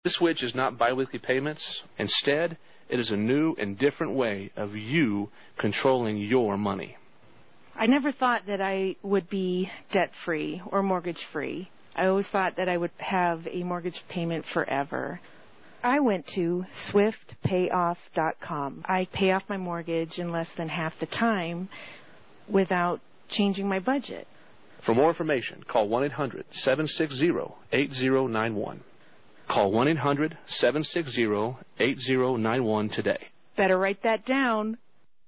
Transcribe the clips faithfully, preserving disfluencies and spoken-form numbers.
This switch is not biweekly payments. Instead, it is a new and different way of you controlling your money. I never thought that I would be debt-free or mortgage-free. I always thought that I would have a mortgage payment forever. I went to swift payoff dot com. I pay off my mortgage in less than half the time without changing my budget. For more information, call one eight hundred seven six zero eight zero nine one. Call one eight hundred seven six zero eight zero nine one today. Better write that down.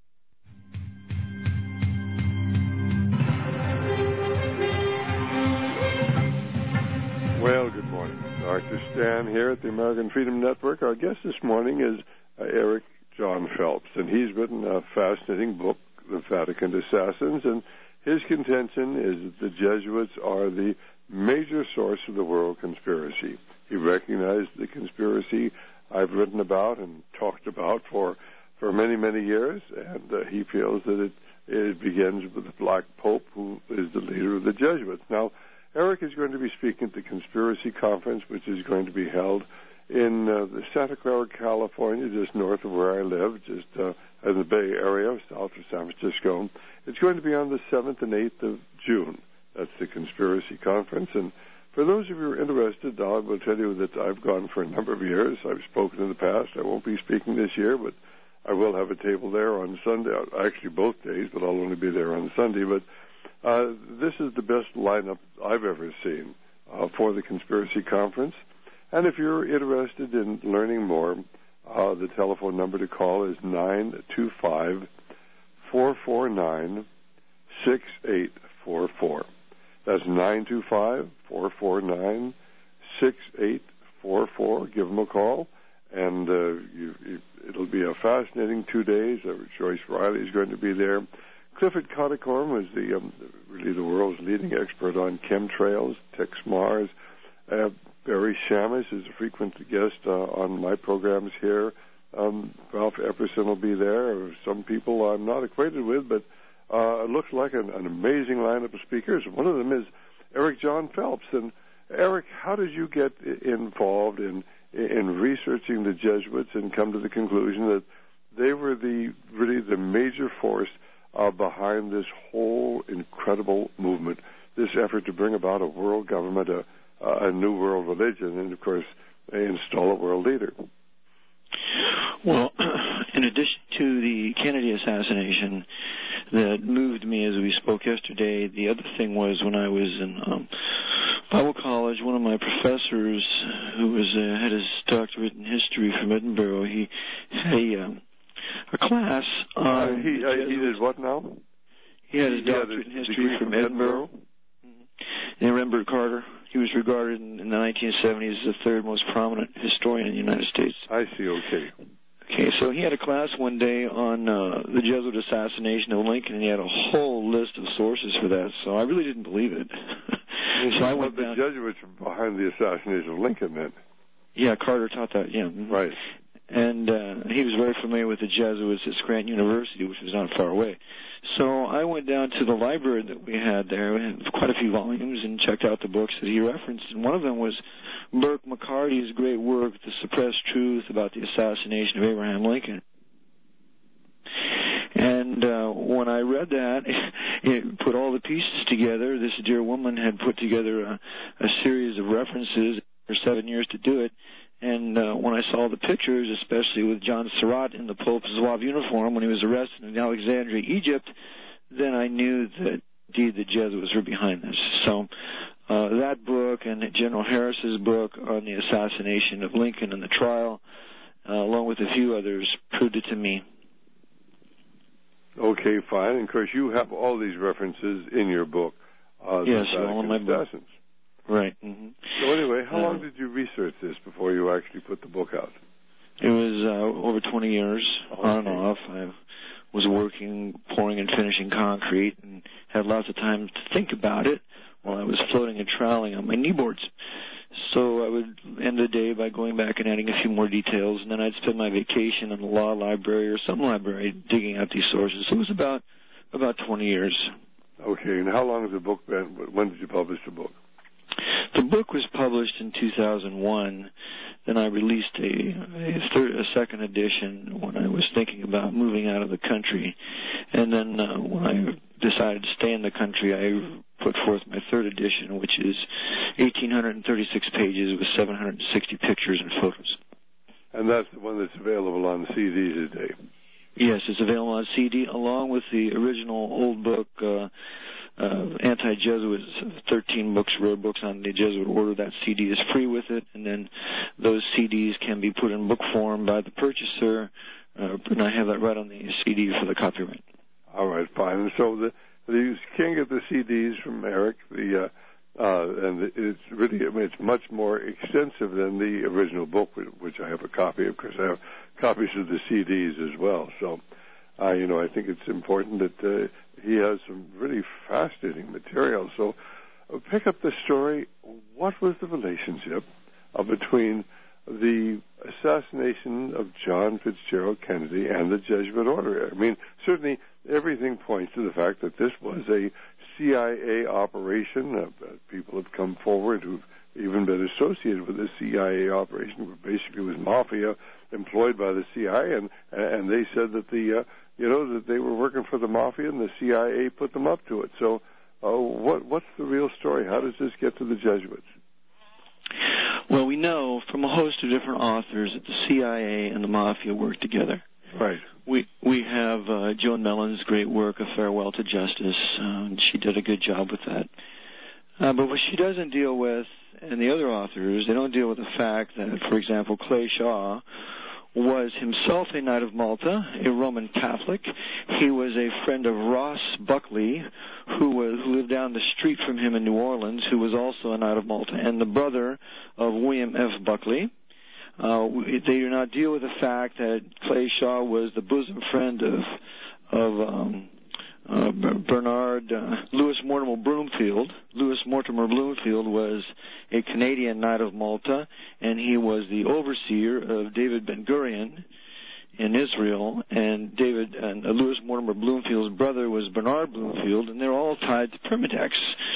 Well, good morning. Doctor Stan here at the American Freedom Network. Our guest this morning is uh, Eric John Phelps, and he's written a fascinating book, The Vatican Assassins, and his contention is that the Jesuits are the major source of the world conspiracy. He recognized the conspiracy I've written about and talked about for, for many, many years, and uh, he feels that it, it begins with the Black Pope, who is the leader of the Jesuits. Now, Eric is going to be speaking at the Conspiracy Conference, which is going to be held in uh, the Santa Clara, California, just north of where I live, just uh, in the Bay Area, south of San Francisco. It's going to be on the seventh and eighth of June. That's the Conspiracy Conference. And for those of you who are interested, I will tell you that I've gone for a number of years. I've spoken in the past. I won't be speaking this year, but I will have a table there on Sunday. Actually, both days, but I'll only be there on Sunday. But Uh, this is the best lineup I've ever seen uh, for the Conspiracy Conference. And if you're interested in learning more, uh, the telephone number to call is nine two five, four four nine, six eight four four. That's nine two five, four four nine, six eight four four. Give them a call, and uh, you, you, it'll be a fascinating two days. Uh, Joyce Riley is going to be there. Clifford Conicorn was the um, really the world's leading expert on chemtrails, Tex Mars. Uh, Barry Shamus is a frequent guest uh, on my programs here. Um, Ralph Epperson will be there. Some people I'm not acquainted with, but uh, it looks like an, an amazing lineup of speakers. One of them is Eric John Phelps. And Eric, how did you get involved in in researching the Jesuits and come to the conclusion that they were the really the major force Uh, behind this whole incredible movement, this effort to bring about a world government, a, a new world religion, and, of course, install a world leader? Well, in addition to the Kennedy assassination that moved me as we spoke yesterday, the other thing was when I was in um, Bible college, one of my professors, who was uh, had his doctorate in history from Edinburgh, he had a... Um, A class. Uh, uh, he, uh, he did what now? He had his doctorate in history from Edinburgh. Mm-hmm. And Rembert Carter. He was regarded in, in the nineteen seventies as the third most prominent historian in the United States. I see, okay. Okay, so he had a class one day on uh, the Jesuit assassination of Lincoln, and he had a whole list of sources for that, so I really didn't believe it. So I went the down. Jesuits were behind the assassination of Lincoln, then? Yeah, Carter taught that, yeah. Mm-hmm. Right. And uh, he was very familiar with the Jesuits at Scranton University, which was not far away. So I went down to the library that we had there, we had quite a few volumes, and checked out the books that he referenced. And one of them was Burke McCarty's great work, The Suppressed Truth About the Assassination of Abraham Lincoln. And uh, when I read that, it put all the pieces together. This dear woman had put together a, a series of references for seven years to do it. And uh, when I saw the pictures, especially with John Surratt in the Pope's Zouave uniform when he was arrested in Alexandria, Egypt, then I knew that, indeed, the Jesuits were behind this. So uh, that book and General Harris's book on the assassination of Lincoln and the trial, uh, along with a few others, proved it to me. Okay, fine. And, of course, you have all these references in your book. Uh, yes, all in my book. Right. Mm-hmm. So anyway, how uh, long did you research this before you actually put the book out? It was uh, over twenty years, okay. On and off. I was working, pouring and finishing concrete, and had lots of time to think about it while I was floating and troweling on my kneeboards. So I would end the day by going back and adding a few more details, and then I'd spend my vacation in the law library or some library digging out these sources. So it was about about twenty years. Okay, and how long has the book been? When did you publish the book? The book was published in two thousand one, then I released a, a, third, a second edition when I was thinking about moving out of the country. And then uh, when I decided to stay in the country, I put forth my third edition, which is one thousand eight hundred thirty-six pages with seven hundred sixty pictures and photos. And that's the one that's available on C D today. Yes, it's available on C D along with the original old book, uh, uh, Anti-Jesuit, thirteen books, rare books on the Jesuit order. That C D is free with it, and then those C Ds can be put in book form by the purchaser, uh, and I have that right on the C D for the copyright. All right, fine. And so the, the, you can get the C Ds from Eric, the uh, uh, and it's really, I mean, it's much more extensive than the original book, which I have a copy of, because I have copies of the C Ds as well. So, uh, you know, I think it's important that uh, he has some really fascinating material. So, uh, pick up the story. What was the relationship uh, between the assassination of John Fitzgerald Kennedy and the Jesuit order? I mean, certainly everything points to the fact that this was a C I A operation. Uh, people have come forward who've even been associated with this C I A operation, which basically was mafia employed by the C I A, and and they said that the uh, you know that they were working for the mafia, and the C I A put them up to it. So, uh, what what's the real story? How does this get to the Jesuits? Well, we know from a host of different authors that the C I A and the mafia work together. Right. We we have uh, Joan Mellon's great work, A Farewell to Justice. Uh, and she did a good job with that. Uh, but what she doesn't deal with, and the other authors, they don't deal with the fact that, for example, Clay Shaw was himself a Knight of Malta, a Roman Catholic. He was a friend of Ross Buckley, who was who lived down the street from him in New Orleans, who was also a Knight of Malta, and the brother of William F. Buckley. Uh, they do not deal with the fact that Clay Shaw was the bosom friend of of um, uh, Bernard uh, Louis Mortimer Bloomfield. Louis Mortimer Bloomfield was a Canadian Knight of Malta, and he was the overseer of David Ben-Gurion in Israel. And David and uh, Louis Mortimer Bloomfield's brother was Bernard Bloomfield, and they're all tied to Permindex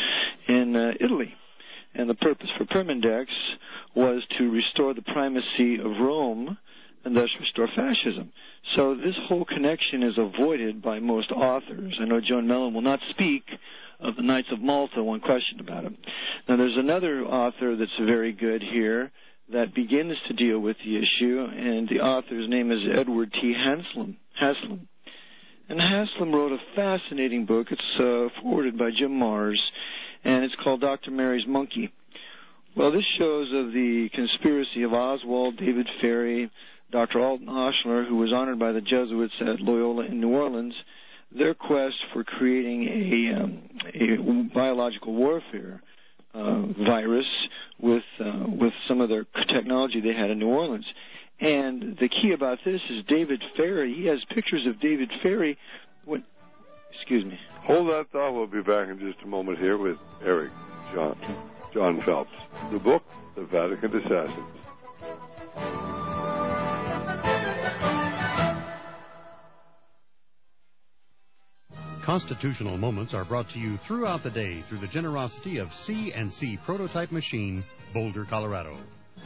in uh, Italy. And the purpose for Permindex was to restore the primacy of Rome and thus restore fascism. So this whole connection is avoided by most authors. I know Joan Mellon will not speak of the Knights of Malta when questioned about him. Now, there's another author that's very good here that begins to deal with the issue, and the author's name is Edward T. Haslam. Haslam. And Haslam wrote a fascinating book. It's uh, forwarded by Jim Mars, and it's called Doctor Mary's Monkey. Well, this shows of the conspiracy of Oswald, David Ferry, Doctor Alton Oshler, who was honored by the Jesuits at Loyola in New Orleans, their quest for creating a, um, a biological warfare uh, virus with uh, with some of their technology they had in New Orleans. And the key about this is David Ferry. He has pictures of David Ferry. When, excuse me. Hold that thought. We'll be back in just a moment here with Eric John, John Phelps. The book, The Vatican Assassins. Constitutional Moments are brought to you throughout the day through the generosity of C and C Prototype Machine, Boulder, Colorado.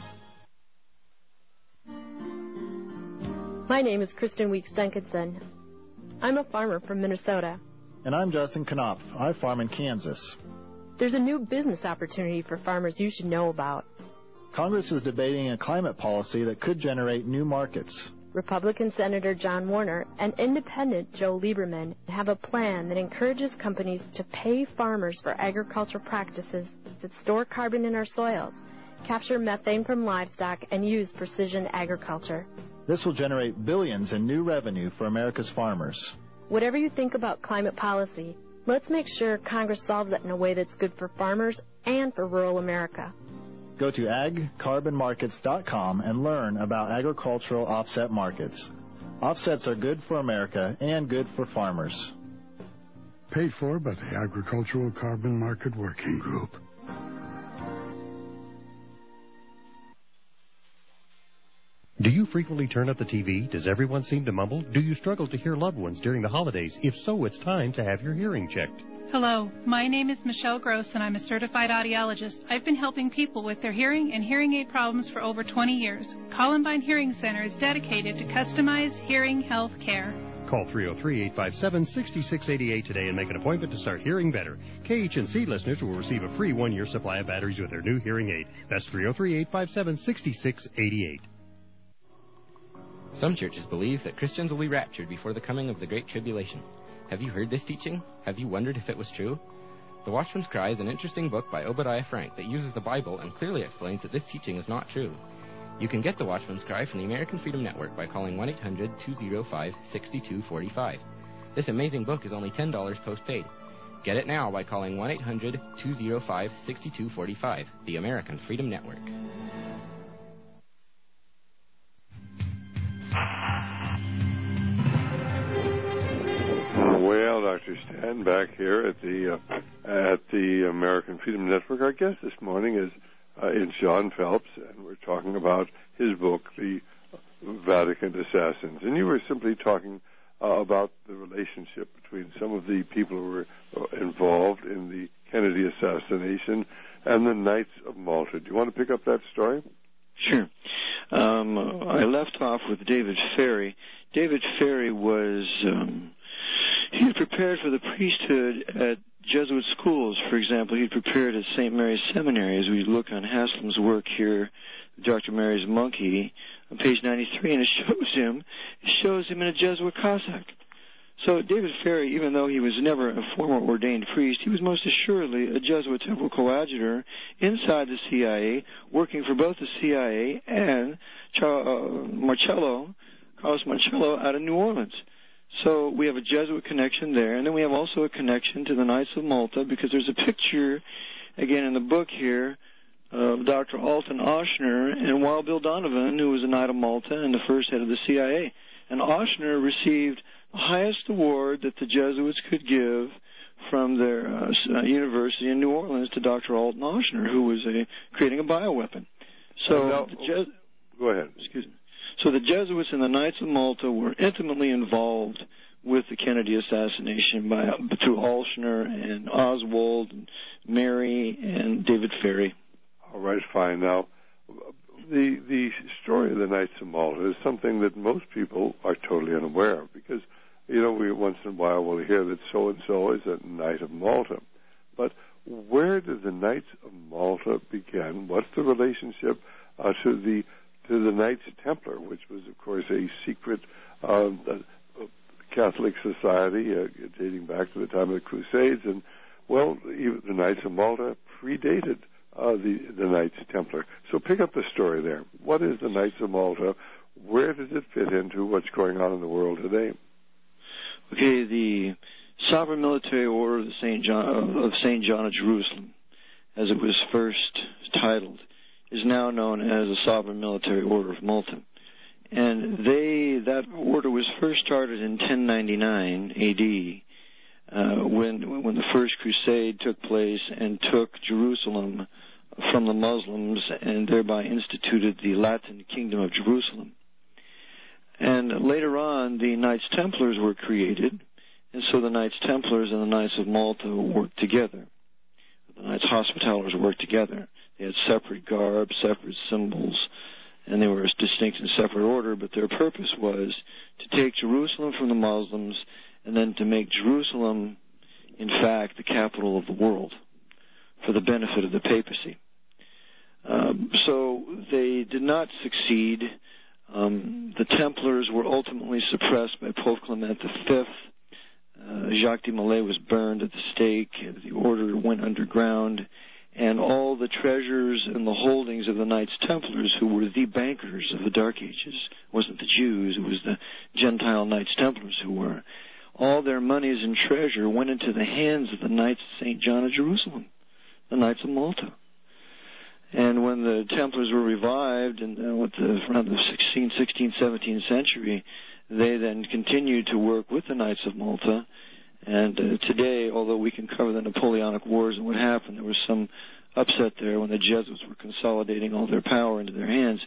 My name is Kristen Weeks Duncanson. I'm a farmer from Minnesota. And I'm Justin Knopf. I farm in Kansas. There's a new business opportunity for farmers you should know about. Congress is debating a climate policy that could generate new markets. Republican Senator John Warner and Independent Joe Lieberman have a plan that encourages companies to pay farmers for agricultural practices that store carbon in our soils, capture methane from livestock, and use precision agriculture. This will generate billions in new revenue for America's farmers. Whatever you think about climate policy, let's make sure Congress solves it in a way that's good for farmers and for rural America. Go to ag carbon markets dot com and learn about agricultural offset markets. Offsets are good for America and good for farmers. Paid for by the Agricultural Carbon Market Working Group. Do you frequently turn up the T V? Does everyone seem to mumble? Do you struggle to hear loved ones during the holidays? If so, it's time to have your hearing checked. Hello, my name is Michelle Gross, and I'm a certified audiologist. I've been helping people with their hearing and hearing aid problems for over twenty years. Columbine Hearing Center is dedicated to customized hearing health care. Call three oh three, eight five seven, six six eight eight today and make an appointment to start hearing better. K H N C listeners will receive a free one-year supply of batteries with their new hearing aid. That's three oh three, eight five seven, six six eight eight. Some churches believe that Christians will be raptured before the coming of the Great Tribulation. Have you heard this teaching? Have you wondered if it was true? The Watchman's Cry is an interesting book by Obadiah Frank that uses the Bible and clearly explains that this teaching is not true. You can get the Watchman's Cry from the American Freedom Network by calling one eight hundred, two oh five, six two four five. This amazing book is only ten dollars postpaid. Get it now by calling one eight hundred, two oh five, six two four five, the American Freedom Network. Well, Doctor Stan, back here at the uh, at the American Freedom Network. Our guest this morning is uh, is John Phelps, and we're talking about his book, The Vatican Assassins. And you were simply talking uh, about the relationship between some of the people who were involved in the Kennedy assassination and the Knights of Malta. Do you want to pick up that story? Sure. Um, I left off with David Ferry. David Ferry was... Um, He had prepared for the priesthood at Jesuit schools. For example, he had prepared at Saint Mary's Seminary. As we look on Haslam's work here, Doctor Mary's Monkey, on page ninety-three, and it shows him, it shows him in a Jesuit Cossack. So David Ferry, even though he was never a former ordained priest, he was most assuredly a Jesuit temporal coadjutor inside the C I A, working for both the C I A and uh, Marcello, Carlos Marcello, out of New Orleans. So we have a Jesuit connection there, and then we have also a connection to the Knights of Malta, because there's a picture, again, in the book here, of Doctor Alton Ochsner and Wild Bill Donovan, who was a Knight of Malta and the first head of the C I A. And Ochsner received the highest award that the Jesuits could give from their uh, university in New Orleans to Doctor Alton Ochsner, who was a, creating a bioweapon. So, uh, no, the Jes- go ahead. Excuse me. So the Jesuits and the Knights of Malta were intimately involved with the Kennedy assassination by through Ochsner and Oswald and Mary and David Ferry. All right, fine. Now, the the story of the Knights of Malta is something that most people are totally unaware of, because, you know, we once in a while will hear that so-and-so is a Knight of Malta. But where did the Knights of Malta begin? What's the relationship uh, to the to the Knights Templar, which was, of course, a secret um, uh, Catholic society uh, dating back to the time of the Crusades? And, well, even the Knights of Malta predated uh, the, the Knights Templar. So pick up the story there. What is the Knights of Malta? Where does it fit into what's going on in the world today? Okay, the Sovereign Military Order of Saint John of Saint John of Jerusalem, as it was first titled, is now known as the Sovereign Military Order of Malta. And they that order was first started in ten ninety-nine A D, uh, when when the First Crusade took place and took Jerusalem from the Muslims and thereby instituted the Latin Kingdom of Jerusalem. And later on, the Knights Templars were created, and so the Knights Templars and the Knights of Malta worked together. The Knights Hospitallers worked together. They had separate garb, separate symbols, and they were a distinct and separate order, but their purpose was to take Jerusalem from the Muslims and then to make Jerusalem, in fact, the capital of the world for the benefit of the papacy. Um, so they did not succeed. Um, the Templars were ultimately suppressed by Pope Clement the Fifth. Uh, Jacques de Molay was burned at the stake. The order went underground. And all the treasures and the holdings of the Knights Templars, who were the bankers of the Dark Ages, it wasn't the Jews, it was the Gentile Knights Templars who were, all their monies and treasure went into the hands of the Knights of Saint John of Jerusalem, the Knights of Malta. And when the Templars were revived in uh, with the, around the sixteenth, sixteenth, seventeenth century, they then continued to work with the Knights of Malta. And uh, today, although we can cover the Napoleonic Wars and what happened, there was some upset there when the Jesuits were consolidating all their power into their hands.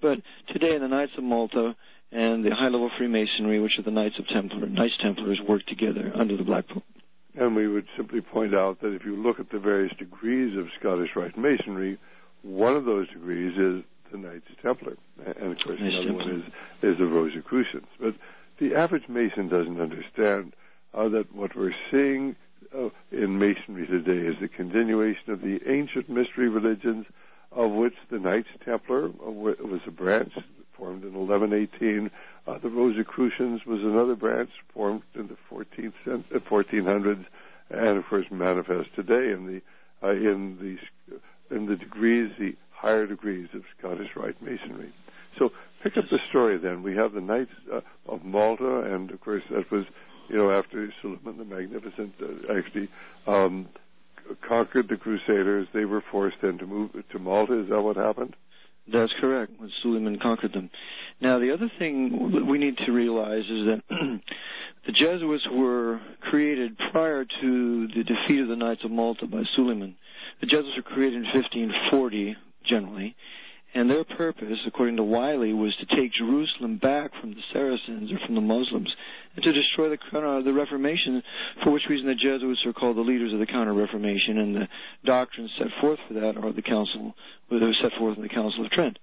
But today the Knights of Malta and the high-level Freemasonry, which are the Knights of Templar, Knights Templars, work together under the Black Pope. And we would simply point out that if you look at the various degrees of Scottish Rite Masonry, one of those degrees is the Knights Templar. And, of course, Knights another Templar. one is, is the Rosicrucians. But the average Mason doesn't understand uh, that what we're seeing uh, in Masonry today is the continuation of the ancient mystery religions, of which the Knights Templar was a branch formed in eleven eighteen. Uh, the Rosicrucians was another branch formed in the fourteenth, fourteen hundreds, and of course manifest today in the uh, in the in the degrees, the higher degrees of Scottish Rite Masonry. So pick up the story then. We have the Knights uh, of Malta, and of course that was, you know, after Suleiman the Magnificent uh, actually um, conquered the Crusaders. They were forced then to move to Malta. Is that what happened? That's correct, when Suleiman conquered them. Now, the other thing we need to realize is that the Jesuits were created prior to the defeat of the Knights of Malta by Suleiman. The Jesuits were created in fifteen forty, generally, and their purpose, according to Wiley, was to take Jerusalem back from the Saracens or from the Muslims and to destroy the, uh, the Reformation, for which reason the Jesuits are called the leaders of the Counter-Reformation, and the doctrines set forth for that are the council, that were set forth in the Council of Trent.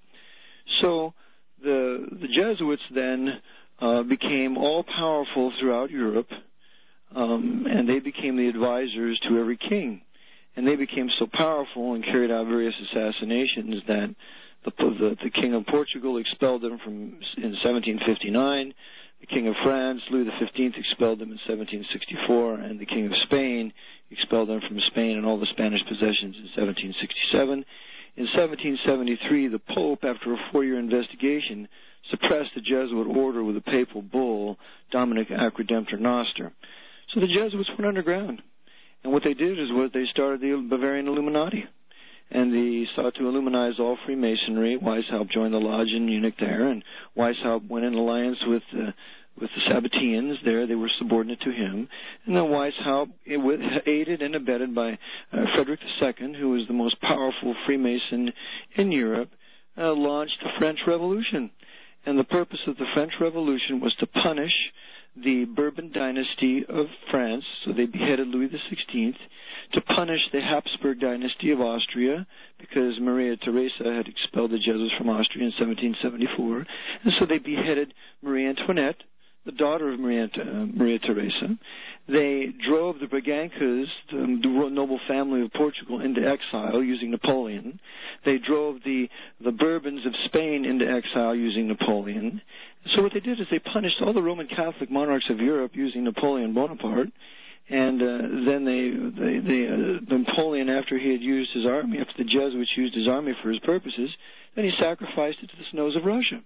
So the, the Jesuits then uh, became all-powerful throughout Europe, um, and they became the advisors to every king. And they became so powerful and carried out various assassinations that the, the, the King of Portugal expelled them from in seventeen fifty-nine. The King of France, Louis the Fifteenth, expelled them in seventeen sixty-four, and the King of Spain expelled them from Spain and all the Spanish possessions in seventeen sixty-seven. In seventeen seventy-three, the Pope, after a four-year investigation, suppressed the Jesuit order with a papal bull, Dominic Ac Redemptor Noster. So the Jesuits went underground. And what they did is what they started the Bavarian Illuminati. And they sought to Illuminize all Freemasonry. Weishaupt joined the lodge in Munich there, and Weishaupt went in alliance with uh, with the Sabbateans there. They were subordinate to him. And then Weishaupt, aided and abetted by uh, Frederick the Second, who was the most powerful Freemason in Europe, uh, launched the French Revolution. And the purpose of the French Revolution was to punish the Bourbon dynasty of France, so they beheaded Louis the Sixteenth, to punish the Habsburg dynasty of Austria, because Maria Theresa had expelled the Jesuits from Austria in seventeen seventy-four, and so they beheaded Marie Antoinette, the daughter of Maria, uh, Maria Theresa. They drove the Braganças, the noble family of Portugal, into exile using Napoleon. They drove the, the Bourbons of Spain into exile using Napoleon. So what they did is they punished all the Roman Catholic monarchs of Europe using Napoleon Bonaparte. And uh, then they, they, they uh, Napoleon, after he had used his army, after the Jesuits used his army for his purposes, then he sacrificed it to the snows of Russia.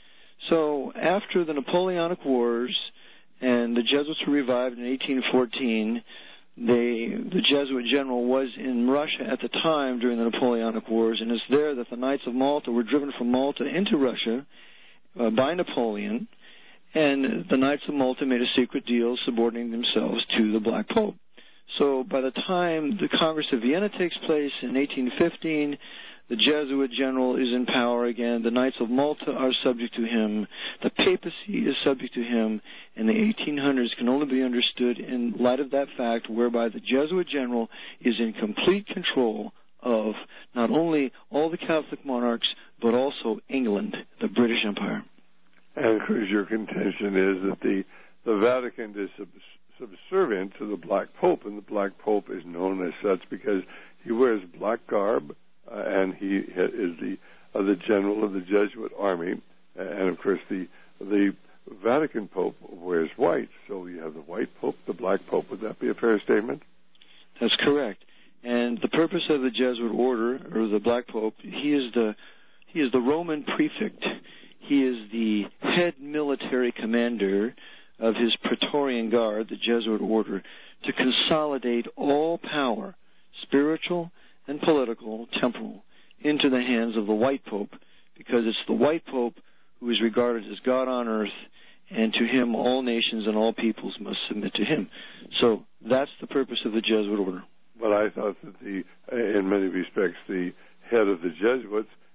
So after the Napoleonic Wars, and the Jesuits were revived in eighteen fourteen, they, the Jesuit general was in Russia at the time during the Napoleonic Wars, and it's there that the Knights of Malta were driven from Malta into Russia uh, by Napoleon, and the Knights of Malta made a secret deal subordinating themselves to the Black Pope. So by the time the Congress of Vienna takes place in eighteen fifteen, the Jesuit general is in power again. The Knights of Malta are subject to him. The papacy is subject to him. And the eighteen hundreds can only be understood in light of that fact, whereby the Jesuit general is in complete control of not only all the Catholic monarchs, but also England, the British Empire. And of course your contention is that the, the Vatican is sub- subservient to the Black Pope, and the Black Pope is known as such because he wears black garb, Uh, and he is the uh, the general of the Jesuit army, and of course the the Vatican Pope wears white. So you have the white Pope, the black Pope. Would that be a fair statement? That's correct. And the purpose of the Jesuit order, or the Black Pope, he is the he is the Roman prefect. He is the head military commander of his Praetorian Guard, the Jesuit order, to consolidate all power, spiritual and political, temporal, into the hands of the White Pope, because it's the White Pope who is regarded as God on earth, and to him all nations and all peoples must submit to him. So that's the purpose of the Jesuit order. Well, I thought that the, in many respects, the head of the Jesuits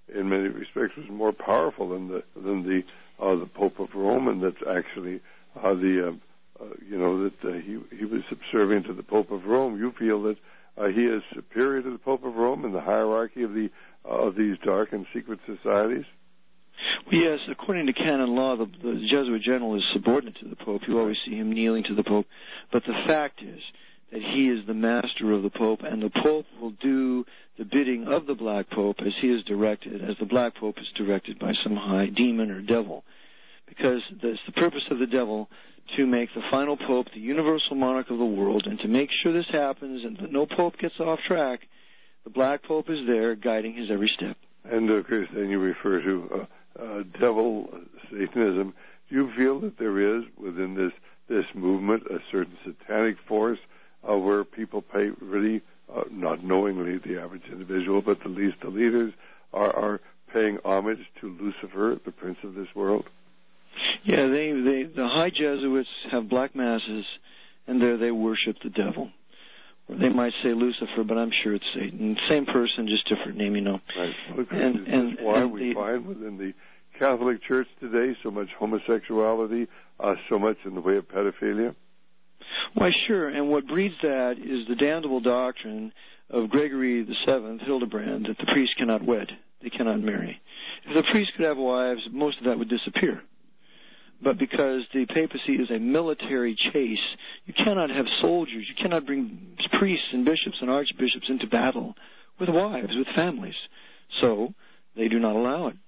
in many respects, was more powerful than the than the uh, the Pope of Rome, and that actually uh, the uh, uh, you know that uh, he he was subservient to the Pope of Rome. You feel that uh, he is superior to the Pope of Rome in the hierarchy of the uh, of these dark and secret societies? Well, yes, according to canon law, the, the Jesuit general is subordinate to the Pope. You always see him kneeling to the Pope. But the fact is that he is the master of the Pope, and the Pope will do the bidding of the Black Pope as he is directed, as the Black Pope is directed by some high demon or devil. Because it's the purpose of the devil to make the final Pope the universal monarch of the world, and to make sure this happens and that no Pope gets off track, the Black Pope is there guiding his every step. And, of course, then you refer to uh, uh, devil uh, Satanism. Do you feel that there is, within this, this movement, a certain satanic force uh, where people pay really, uh, not knowingly the average individual, but at least the leaders, are, are paying homage to Lucifer, the prince of this world? Yeah, they, they the high Jesuits have black masses, and there they worship the devil. Or they might say Lucifer, but I'm sure it's Satan. Same person, just different name, you know. Right. Well, and, is and, this why and we the, find within the Catholic Church today so much homosexuality, uh, so much in the way of pedophilia? Why, sure. And what breeds that is the damnable doctrine of Gregory the Seventh, Hildebrand, that the priest cannot wed. They cannot marry. If the priest could have wives, most of that would disappear. But because the papacy is a military chase, you cannot have soldiers, you cannot bring priests and bishops and archbishops into battle with wives, with families. So they do not allow it.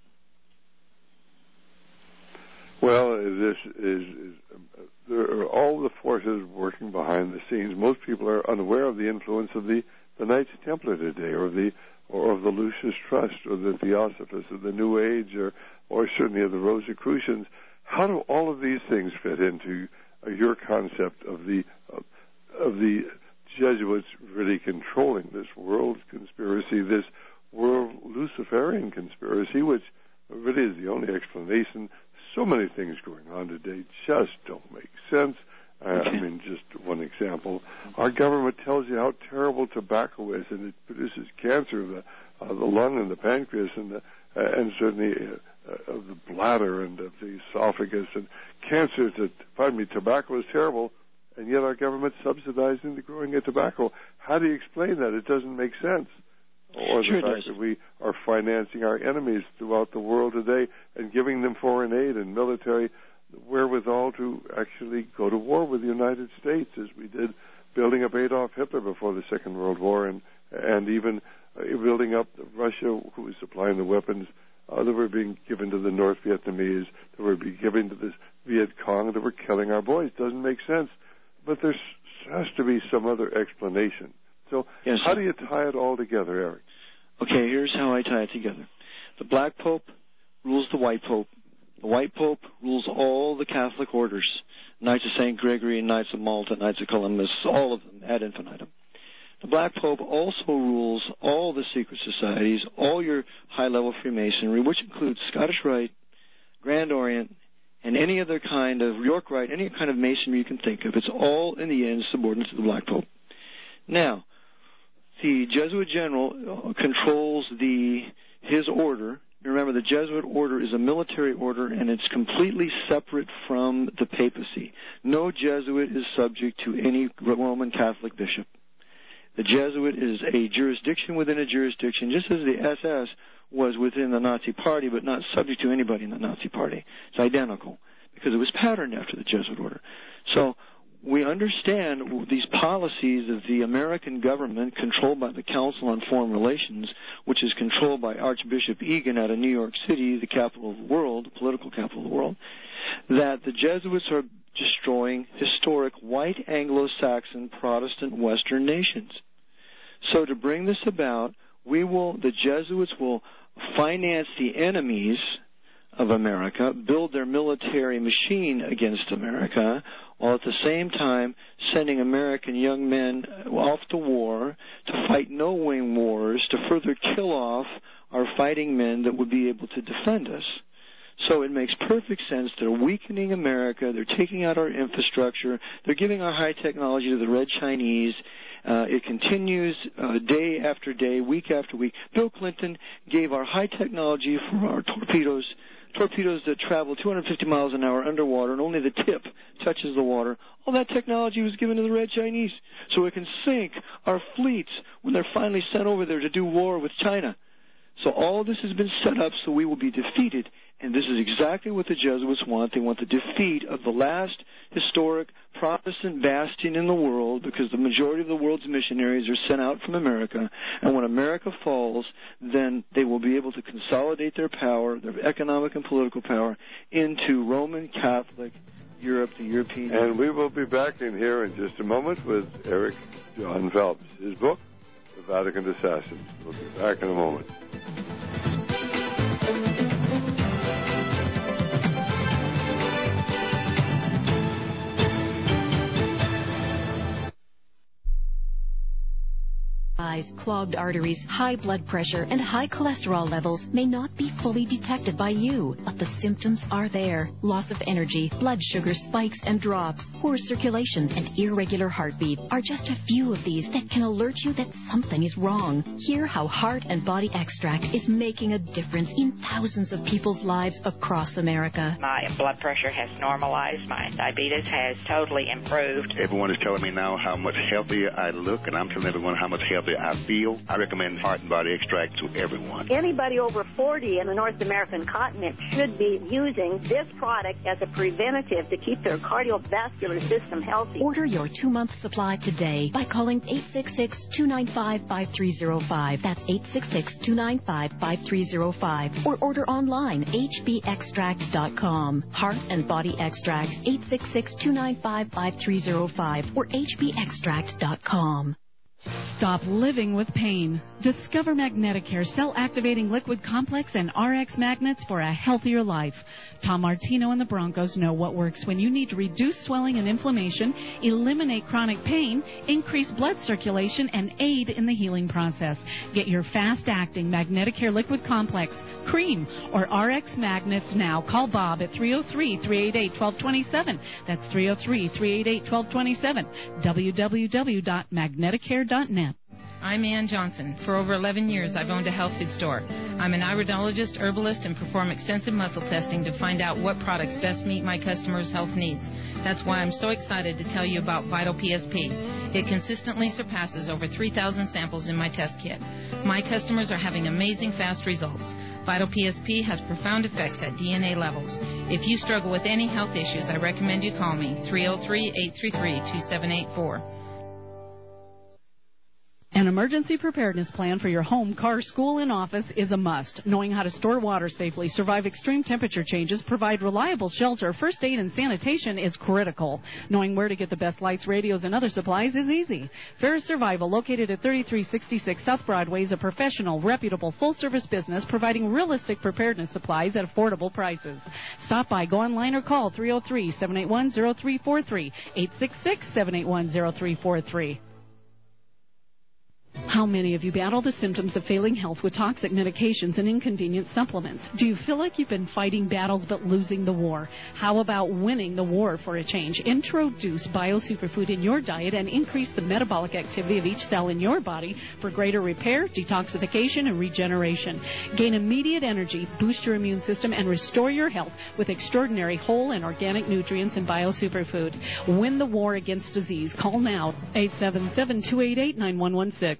Well, this is, is uh, there are all the forces working behind the scenes. Most people are unaware of the influence of the, the Knights Templar today, or the or of the Lucis Trust, or the Theosophists, or the New Age, or or certainly of the Rosicrucians. How do all of these things fit into uh, your concept of the uh, of the Jesuits really controlling this world conspiracy, this world Luciferian conspiracy, which really is the only explanation? So many things going on today just don't make sense. Uh, I mean, just one example. Our government tells you how terrible tobacco is, and it produces cancer of the, uh, the lung and the pancreas and, the, uh, and certainly uh, of the bladder and of the esophagus, and cancers that, pardon me, tobacco is terrible, and yet our government's subsidizing the growing of tobacco. How do you explain that? It doesn't make sense. Or the sure fact that we are financing our enemies throughout the world today and giving them foreign aid and military wherewithal to actually go to war with the United States, as we did building up Adolf Hitler before the Second World War, and and even uh, building up Russia, who was supplying the weapons uh, that were being given to the North Vietnamese, that were being given to the Viet Cong, that were killing our boys. Doesn't make sense. But there has to be some other explanation. So yes, how do you tie it all together, Eric? Okay, here's how I tie it together. The Black Pope rules the White Pope. The White Pope rules all the Catholic orders, Knights of Saint Gregory, Knights of Malta, Knights of Columbus, all of them ad infinitum. The Black Pope also rules all the secret societies, all your high-level Freemasonry, which includes Scottish Rite, Grand Orient, and any other kind of York Rite, any kind of Masonry you can think of. It's all, in the end, subordinate to the Black Pope. Now, the Jesuit general controls the his order. Remember, the Jesuit order is a military order, and it's completely separate from the papacy. No Jesuit is subject to any Roman Catholic bishop. The Jesuit is a jurisdiction within a jurisdiction, just as the S S was within the Nazi Party, but not subject to anybody in the Nazi Party. It's identical, because it was patterned after the Jesuit order. So we understand these policies of the American government, controlled by the Council on Foreign Relations, which is controlled by Archbishop Egan out of New York City, the capital of the world, the political capital of the world, that the Jesuits are destroying historic white Anglo-Saxon Protestant Western nations. So to bring this about, we will, the Jesuits will finance the enemies of America, build their military machine against America, while at the same time sending American young men off to war to fight no-wing wars, to further kill off our fighting men that would be able to defend us. So it makes perfect sense. They're weakening America. They're taking out our infrastructure. They're giving our high technology to the Red Chinese. Uh, it continues uh, day after day, week after week. Bill Clinton gave our high technology for our torpedoes, torpedoes that travel two hundred fifty miles an hour underwater, and only the tip touches the water. All that technology was given to the Red Chinese, so it can sink our fleets when they're finally sent over there to do war with China. So all this has been set up so we will be defeated, and this is exactly what the Jesuits want. They want the defeat of the last historic Protestant bastion in the world, because the majority of the world's missionaries are sent out from America, and when America falls, then they will be able to consolidate their power, their economic and political power, into Roman Catholic Europe, the European Union. And we will be back in here in just a moment with Eric John Phelps. His book, The Vatican Assassins. We'll be back in a moment. Eyes, clogged arteries, high blood pressure, and high cholesterol levels may not be fully detected by you, but the symptoms are there. Loss of energy, blood sugar spikes and drops, poor circulation, and irregular heartbeat are just a few of these that can alert you that something is wrong. Hear how Heart and Body Extract is making a difference in thousands of people's lives across America. My blood pressure has normalized. My diabetes has totally improved. Everyone is telling me now how much healthier I look, and I'm telling everyone how much healthier I feel. I recommend Heart and Body Extract to everyone. Anybody over forty in the North American continent should be using this product as a preventative to keep their cardiovascular system healthy. Order your two-month supply today by calling eight six six, two nine five, five three zero five. That's eight six six, two nine five, five three zero five. Or order online, h b extract dot com. Heart and Body Extract, eight six six, two nine five, five three zero five or h b extract dot com. Stop living with pain. Discover Magneticare cell-activating liquid complex and R X magnets for a healthier life. Tom Martino and the Broncos know what works when you need to reduce swelling and inflammation, eliminate chronic pain, increase blood circulation, and aid in the healing process. Get your fast-acting Magneticare liquid complex, cream, or R X magnets now. Call Bob at three oh three, three eight eight, one two two seven. That's three oh three, three eight eight, one two two seven. w w w dot magneticare dot net. I'm Ann Johnson. For over eleven years, I've owned a health food store. I'm an iridologist, herbalist, and perform extensive muscle testing to find out what products best meet my customers' health needs. That's why I'm so excited to tell you about Vital P S P. It consistently surpasses over three thousand samples in my test kit. My customers are having amazing fast results. Vital P S P has profound effects at D N A levels. If you struggle with any health issues, I recommend you call me, three oh three, eight three three, two seven eight four. An emergency preparedness plan for your home, car, school, and office is a must. Knowing how to store water safely, survive extreme temperature changes, provide reliable shelter, first aid, and sanitation is critical. Knowing where to get the best lights, radios, and other supplies is easy. Ferris Survival, located at thirty-three sixty-six South Broadway, is a professional, reputable, full-service business providing realistic preparedness supplies at affordable prices. Stop by, go online, or call three oh three, seven eight one, oh three four three, eight six six, seven eight one, oh three four three. How many of you battle the symptoms of failing health with toxic medications and inconvenient supplements? Do you feel like you've been fighting battles but losing the war? How about winning the war for a change? Introduce BioSuperfood in your diet and increase the metabolic activity of each cell in your body for greater repair, detoxification, and regeneration. Gain immediate energy, boost your immune system, and restore your health with extraordinary whole and organic nutrients in BioSuperfood. Win the war against disease. Call now, eight seven seven, two eight eight, nine one one six.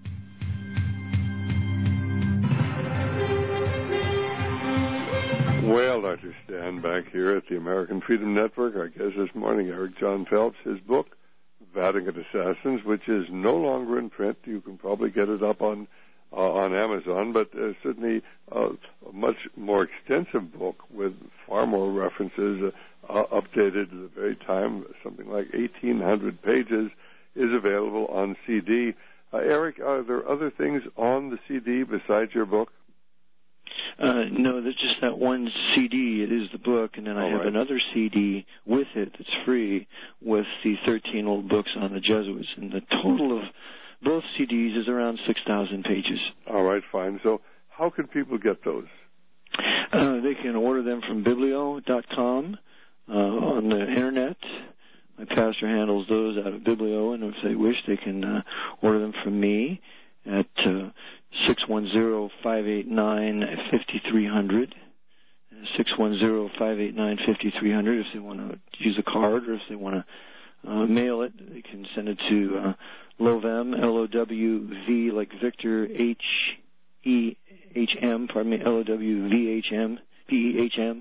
Well, Doctor Stan, back here at the American Freedom Network. Our guest this morning, Eric John Phelps, his book, Vatican Assassins, which is no longer in print. You can probably get it up on uh, on Amazon, but uh, certainly uh, a much more extensive book with far more references, uh, uh, updated at the very time. Something like eighteen hundred pages is available on C D. Uh, Eric, are there other things on the C D besides your book? Uh, no, there's just that one C D. It is the book, and then I All have right. another C D with it that's free with the thirteen old books on the Jesuits. And the total of both C Ds is around six thousand pages. All right, fine. So how can people get those? Uh, they can order them from biblio dot com uh, on the Internet. My pastor handles those out of Biblio, and if they wish, they can uh, order them from me at uh, six one zero, five eight nine, five three zero zero. six one zero, five eight nine, five three zero zero if they want to use a card, or if they want to uh, mail it, they can send it to uh, Lowvem, L O W V, like Victor, H E H M, pardon me, L O W V H M, P E H M,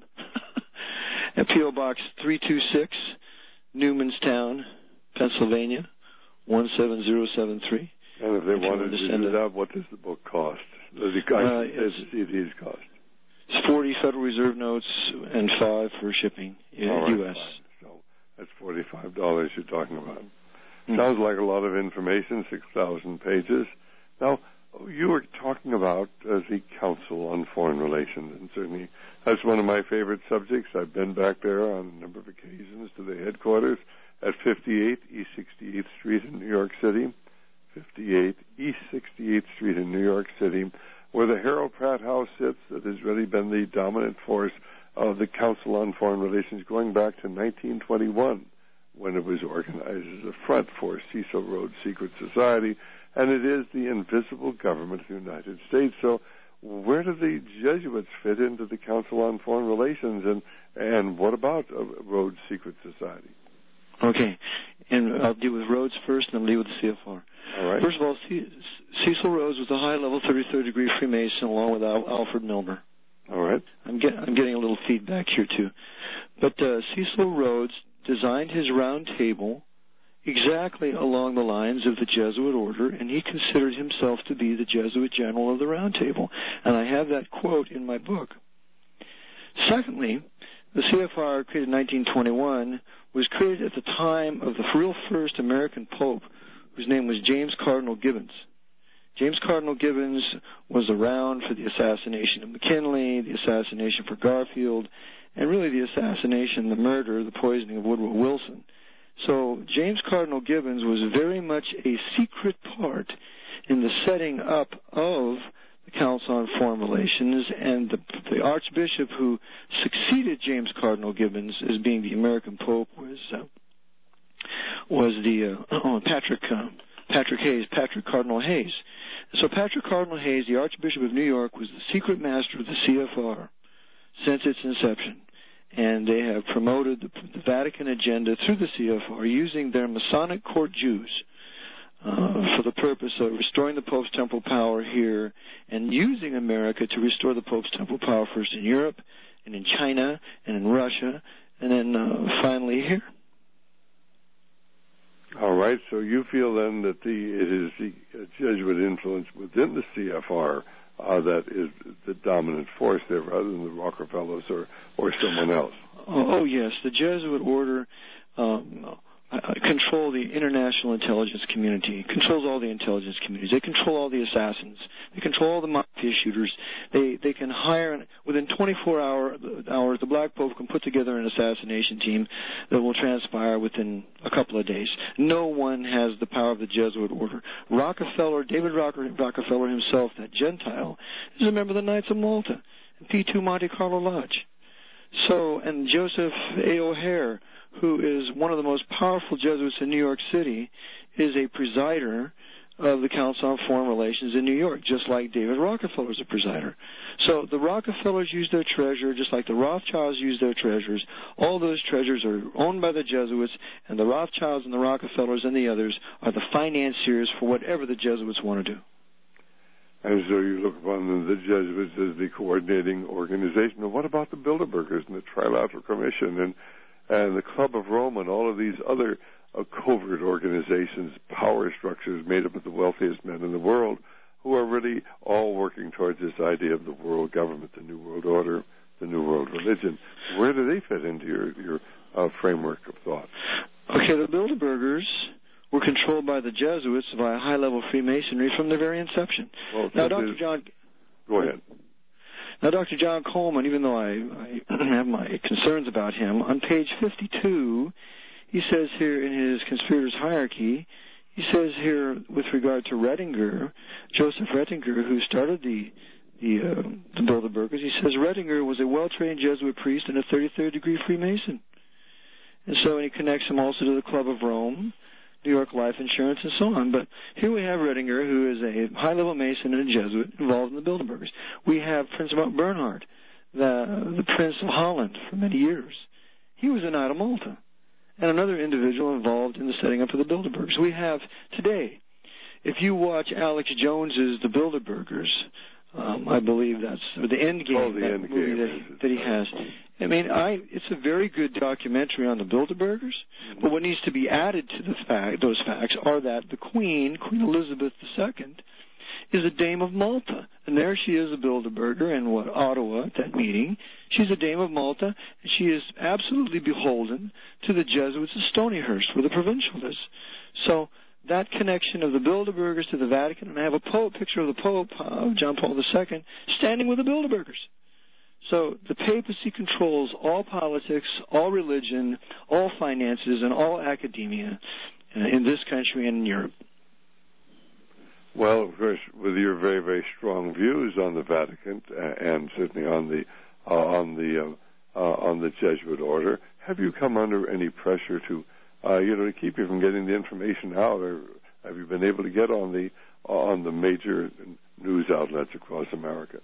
at P O Box three two six, Newmanstown, Pennsylvania, one seven zero seven three. And if they if wanted to send it out, what does the book cost? Does the uh, it's, C Ds cost? It's forty Federal Reserve notes and five for shipping in All right, U S Fine. So that's forty-five dollars you're talking about. Mm-hmm. Sounds like a lot of information, six thousand pages. Now, you were talking about uh, the Council on Foreign Relations, and certainly that's one of my favorite subjects. I've been back there on a number of occasions to the headquarters at fifty-eight East sixty-eighth Street in New York City, fifty-eight East sixty-eighth Street in New York City, where the Harold Pratt House sits, that has really been the dominant force of the Council on Foreign Relations going back to nineteen twenty-one, when it was organized as a front for Cecil Rhodes' secret society, and it is the invisible government of the United States. So where do the Jesuits fit into the Council on Foreign Relations, and, and what about uh, Rhodes' secret society? Okay, and I'll deal with Rhodes first, and then I'll deal with the C F R. All right. First of all, C- Cecil Rhodes was a high-level thirty-third degree Freemason, along with Al- Alfred Milner. All right. I'm, get, I'm getting a little feedback here, too. But uh, Cecil Rhodes designed his round table exactly along the lines of the Jesuit order, and he considered himself to be the Jesuit general of the round table. And I have that quote in my book. Secondly, the C F R, created in nineteen twenty-one, was created at the time of the real first American Pope, whose name was James Cardinal Gibbons. James Cardinal Gibbons was around for the assassination of McKinley, the assassination for Garfield, and really the assassination, the murder, the poisoning of Woodrow Wilson. So James Cardinal Gibbons was very much a secret part in the setting up of the Council on Foreign Relations, and the, the Archbishop who succeeded James Cardinal Gibbons as being the American Pope was uh, was the uh, oh, Patrick uh, Patrick Hayes, Patrick Cardinal Hayes. So Patrick Cardinal Hayes, the Archbishop of New York, was the secret master of the C F R since its inception. And they have promoted the, the Vatican agenda through the C F R using their Masonic court Jews uh, for the purpose of restoring the Pope's temporal power here and using America to restore the Pope's temporal power first in Europe and in China and in Russia and then uh, finally here. All right, so you feel then that the it is the Jesuit influence within the C F R uh, that is the dominant force there, rather than the Rockefellers or, or someone else. Oh, oh yes, the Jesuit order um, control the international intelligence community, controls all the intelligence communities. They control all the assassins. They control all the mafia shooters. They they can hire, within twenty-four hour, hours, the Black Pope can put together an assassination team that will transpire within a couple of days. No one has the power of the Jesuit order. Rockefeller, David Rockefeller himself, that Gentile, is a member of the Knights of Malta and P two Monte Carlo Lodge. So, and Joseph A. O'Hare, who is one of the most powerful Jesuits in New York City, is a presider of the Council on Foreign Relations in New York, just like David Rockefeller is a presider. So the Rockefellers use their treasure, just like the Rothschilds use their treasures. All those treasures are owned by the Jesuits, and the Rothschilds and the Rockefellers and the others are the financiers for whatever the Jesuits want to do. And so you look upon the Jesuits as the coordinating organization. And what about the Bilderbergers and the Trilateral Commission and and the Club of Rome and all of these other uh, covert organizations, power structures made up of the wealthiest men in the world, who are really all working towards this idea of the world government, the New World Order, the New World Religion? Where do they fit into your, your uh, framework of thought? Okay, the Bilderbergers were controlled by the Jesuits via high-level Freemasonry from their very inception. Well, now, Doctor John... Go ahead. Now, Doctor John Coleman, even though I, I have my concerns about him, on page fifty-two, he says here in his Conspirators' Hierarchy, he says here with regard to Rettinger, Joseph Rettinger, who started the the, uh, the Bilderbergers, he says Rettinger was a well-trained Jesuit priest and a thirty-third degree Freemason. And so he connects them also to the Club of Rome, New York Life Insurance, and so on. But here we have Redinger, who is a high-level Mason and a Jesuit involved in the Bilderbergers. We have Prince Bernhard, the, the Prince of Holland for many years. He was a Knight of Malta, and another individual involved in the setting up of the Bilderbergers. We have today, if you watch Alex Jones's The Bilderbergers, um, I believe that's or the End Game, oh, the that end movie game. That, he, that he has. I mean, I it's a very good documentary on the Bilderbergers, but what needs to be added to the fact, those facts are that the Queen, Queen Elizabeth the Second, is a Dame of Malta. And there she is, a Bilderberger, in what, Ottawa at that meeting. She's a Dame of Malta, and she is absolutely beholden to the Jesuits of Stonyhurst, where the provincial is. So that connection of the Bilderbergers to the Vatican, and I have a Pope, picture of the Pope, uh, John Paul the Second, standing with the Bilderbergers. So the papacy controls all politics, all religion, all finances, and all academia uh, in this country and in Europe. Well, of course, with your very, very strong views on the Vatican uh, and certainly on the uh, on the uh, uh, on the Jesuit order, have you come under any pressure to uh, you know to keep you from getting the information out, or have you been able to get on the on the major news outlets across America?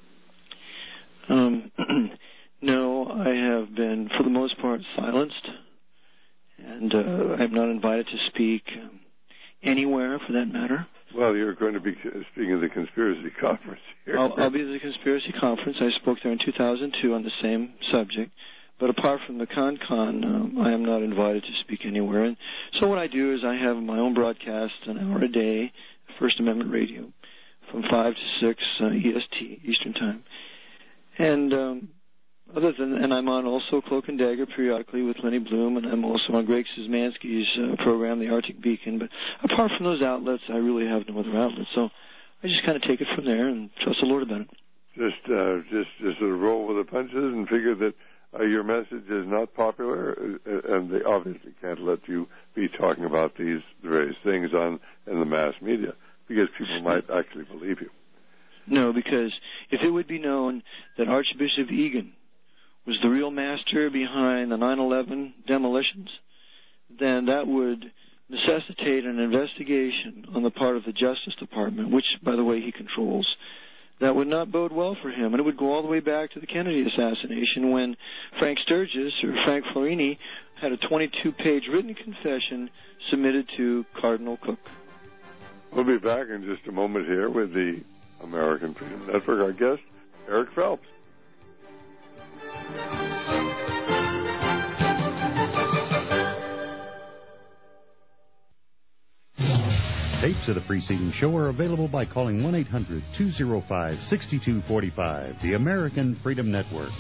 Um, no, I have been, for the most part, silenced, and uh, I'm not invited to speak um, anywhere, for that matter. Well, you're going to be speaking at the Conspiracy Conference here. I'll, I'll be at the Conspiracy Conference. I spoke there in two thousand two on the same subject. But apart from the ConCon, um, I am not invited to speak anywhere. And so what I do is I have my own broadcast, an hour a day, First Amendment Radio, from five to six uh, E S T, Eastern Time. And um, other than, and I'm on also Cloak and Dagger periodically with Lenny Bloom, and I'm also on Greg Szymanski's uh, program, The Arctic Beacon. But apart from those outlets, I really have no other outlets. So I just kind of take it from there and trust the Lord about it. Just, uh, just, just sort of roll with the punches and figure that uh, your message is not popular, uh, and they obviously can't let you be talking about these various things on in the mass media because people might actually believe you. No, because if it would be known that Archbishop Egan was the real master behind the nine eleven demolitions, then that would necessitate an investigation on the part of the Justice Department, which, by the way, he controls. That would not bode well for him, and it would go all the way back to the Kennedy assassination when Frank Sturgis, or Frank Florini, had a twenty-two page written confession submitted to Cardinal Cook. We'll be back in just a moment here with the American Freedom Network. Our guest, Eric Phelps. Tapes of the preceding show are available by calling one eight hundred two oh five six two four five, the American Freedom Network.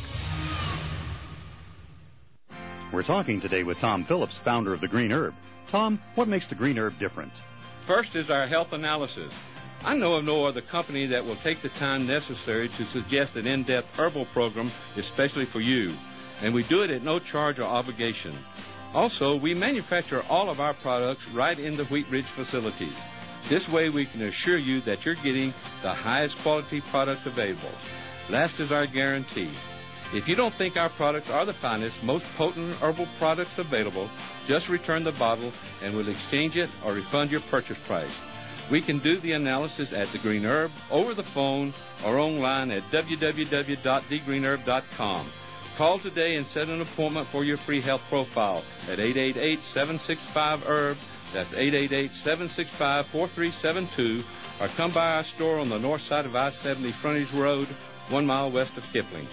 We're talking today with Tom Phillips, founder of the Green Herb. Tom, what makes the Green Herb different? First is our health analysis. I know of no other company that will take the time necessary to suggest an in-depth herbal program especially for you, and we do it at no charge or obligation. Also, we manufacture all of our products right in the Wheat Ridge facilities. This way we can assure you that you're getting the highest quality products available. Last is our guarantee. If you don't think our products are the finest, most potent herbal products available, just return the bottle and we'll exchange it or refund your purchase price. We can do the analysis at The Green Herb, over the phone, or online at w w w dot the green herb dot com. Call today and set an appointment for your free health profile at eight eight eight, seven six five, herb. That's eight eight eight, seven six five, four three seven two. Or come by our store on the north side of I seventy Frontage Road, one mile west of Kipling.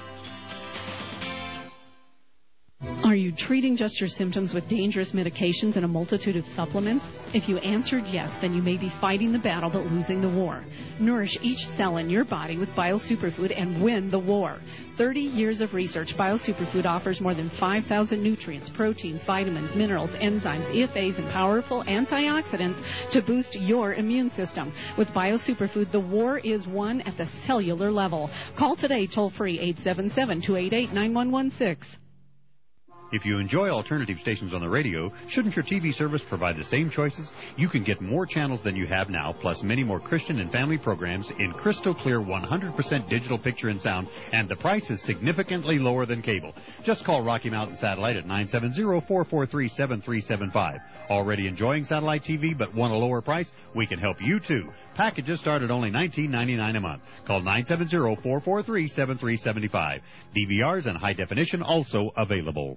Are you treating just your symptoms with dangerous medications and a multitude of supplements? If you answered yes, then you may be fighting the battle but losing the war. Nourish each cell in your body with BioSuperfood and win the war. thirty years of research, BioSuperfood offers more than five thousand nutrients, proteins, vitamins, minerals, enzymes, E F As, and powerful antioxidants to boost your immune system. With BioSuperfood, the war is won at the cellular level. Call today toll-free eight seven seven, two eight eight, nine one one six. If you enjoy alternative stations on the radio, shouldn't your T V service provide the same choices? You can get more channels than you have now, plus many more Christian and family programs in crystal clear one hundred percent digital picture and sound, and the price is significantly lower than cable. Just call Rocky Mountain Satellite at nine seven zero, four four three, seven three seven five. Already enjoying satellite T V but want a lower price? We can help you too. Packages start at only nineteen ninety-nine a month. Call nine seven zero, four four three, seven three seven five. D V Rs and high definition also available.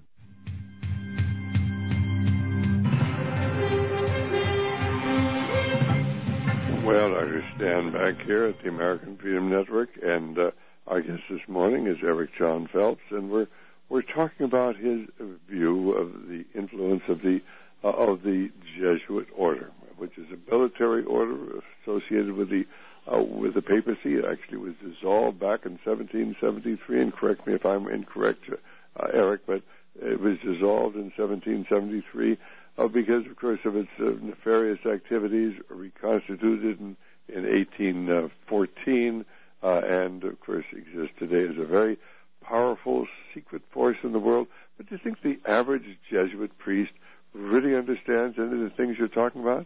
Well, Doctor Stan back here at the American Freedom Network, and uh, our guest this morning is Eric John Phelps, and we're we're talking about his view of the influence of the uh, of the Jesuit order, which is a military order associated with the uh, with the papacy. It actually was dissolved back in seventeen seventy-three, and correct me if I'm incorrect, uh, Eric, but it was dissolved in seventeen seventy-three. Uh, because, of course, of its uh, nefarious activities, reconstituted in, in eighteen fourteen, uh, and, of course, exists today as a very powerful secret force in the world. But do you think the average Jesuit priest really understands any of the things you're talking about?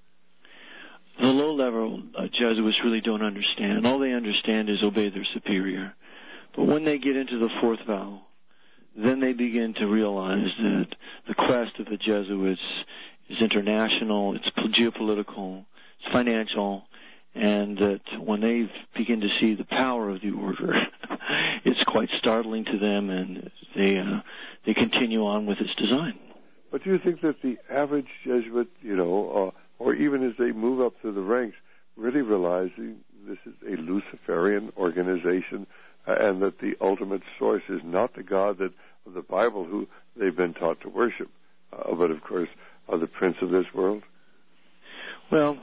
The low-level uh, Jesuits really don't understand. All they understand is obey their superior. But when they get into the fourth vow, then they begin to realize that the quest of the Jesuits is international, it's geopolitical, it's financial, and that when they begin to see the power of the order, it's quite startling to them, and they uh, they continue on with its design. But do you think that the average Jesuit, you know, uh, or even as they move up through the ranks, really realizing this is a Luciferian organization, uh, and that the ultimate source is not the God that of the Bible who they've been taught to worship, uh, but of course are the prince of this world? Well,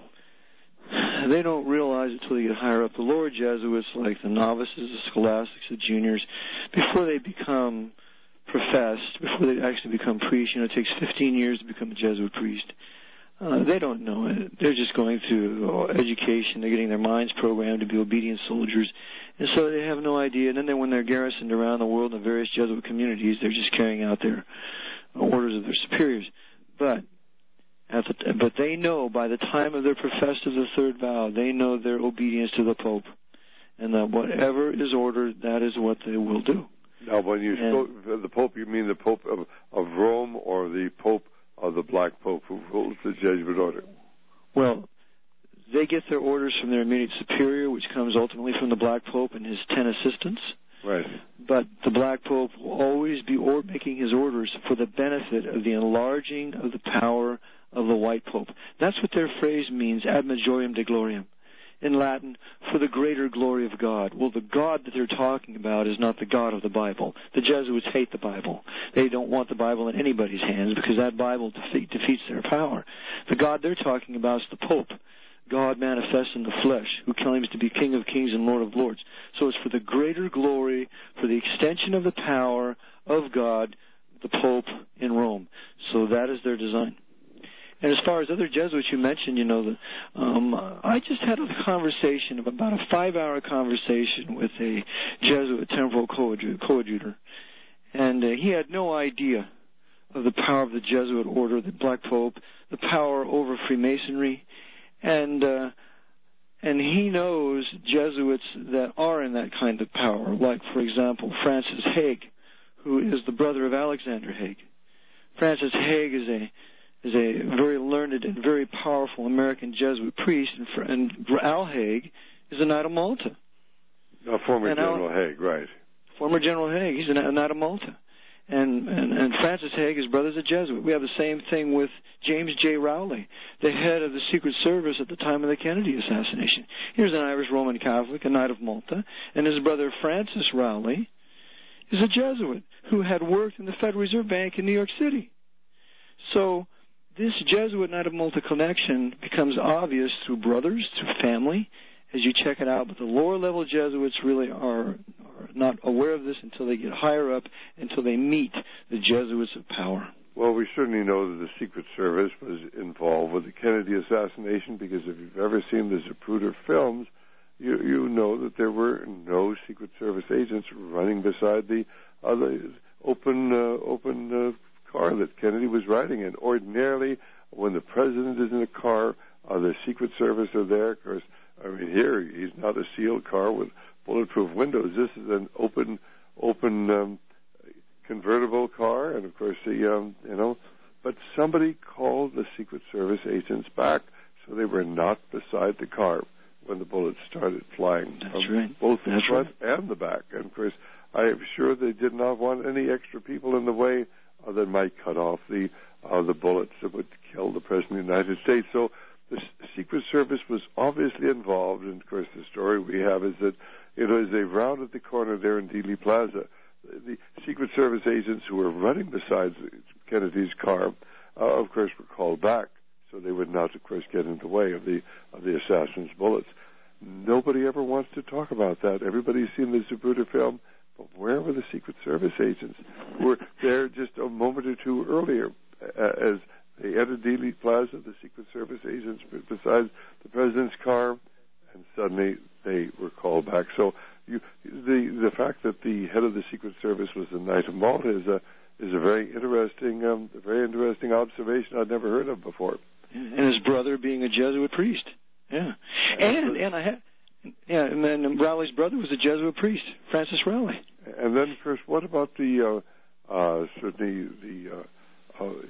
they don't realize it until they get higher up. The lower Jesuits, like the novices, the scholastics, the juniors, before they become professed, before they actually become priests, you know, it takes fifteen years to become a Jesuit priest. Uh, they don't know it. They're just going through education. They're getting their minds programmed to be obedient soldiers. And so they have no idea. And then they, when they're garrisoned around the world in the various Jesuit communities, they're just carrying out their orders of their superiors. But at the, but they know by the time of their professed of the third vow, they know their obedience to the Pope. And that whatever is ordered, that is what they will do. Now, when you and, spoke the Pope, you mean the Pope of, of Rome or the Pope of the Black Pope who rules the Jesuit order? Well, they get their orders from their immediate superior, which comes ultimately from the Black Pope and his ten assistants. Right. But the Black Pope will always be or- making his orders for the benefit of the enlarging of the power of the White Pope. That's what their phrase means, ad majorem de gloriam. In Latin, for the greater glory of God. Well, the God that they're talking about is not the God of the Bible. The Jesuits hate the Bible. They don't want the Bible in anybody's hands because that Bible defeat, defeats their power. The God they're talking about is the Pope, God manifest in the flesh, who claims to be King of Kings and Lord of Lords. So it's for the greater glory, for the extension of the power of God, the Pope in Rome. So that is their design. And as far as other Jesuits you mentioned, you know, the, um, I just had a conversation, about a five-hour conversation with a Jesuit temporal coadjutor, and uh, he had no idea of the power of the Jesuit order, the Black Pope, the power over Freemasonry, and uh, and he knows Jesuits that are in that kind of power, like, for example, Francis Hague, who is the brother of Alexander Hague. Francis Hague is a is a very learned and very powerful American Jesuit priest, and, and Al Hague is a Knight of Malta. A former and General Al, Hague, right. Former General Hague. He's a Knight of Malta. And, and, and Francis Hague, his brother's a Jesuit. We have the same thing with James J. Rowley, the head of the Secret Service at the time of the Kennedy assassination. Here's an Irish Roman Catholic, a Knight of Malta, and his brother Francis Rowley is a Jesuit who had worked in the Federal Reserve Bank in New York City. So this Jesuit Knight of Malta connection becomes obvious through brothers, through family, as you check it out. But the lower-level Jesuits really are, are not aware of this until they get higher up, until they meet the Jesuits of power. Well, we certainly know that the Secret Service was involved with the Kennedy assassination, because if you've ever seen the Zapruder films, you, you know that there were no Secret Service agents running beside the, uh, the open uh, open uh, car that Kennedy was riding in. Ordinarily, when the president is in a car, uh, the Secret Service are there. Of course, I mean, here he's not a sealed car with bulletproof windows. This is an open, open um, convertible car, and of course, the um, you know. But somebody called the Secret Service agents back, so they were not beside the car when the bullets started flying. That's from right. Both the That's front right. and the back. And of course, I am sure they did not want any extra people in the way uh, that might cut off the uh, the bullets that would kill the President of the United States. So the S- Secret Service was obviously involved. And of course, the story we have is that, you know, as they rounded the corner there in Dealey Plaza, the Secret Service agents who were running beside Kennedy's car, uh, of course, were called back, so they would not, of course, get in the way of the of the assassin's bullets. Nobody ever wants to talk about that. Everybody's seen the Zapruder film, but where were the Secret Service agents who were there just a moment or two earlier? Uh, as they entered Dealey Plaza, the Secret Service agents were beside the president's car, and suddenly they were called back. So you, the the fact that the head of the Secret Service was the Knight of Malta is a is a very interesting, um, a very interesting observation I'd never heard of before. And his brother being a Jesuit priest. Yeah, and and I had, yeah, and then Rowley's brother was a Jesuit priest, Francis Rowley. And then, of course, what about the uh, uh, certainly the uh, uh,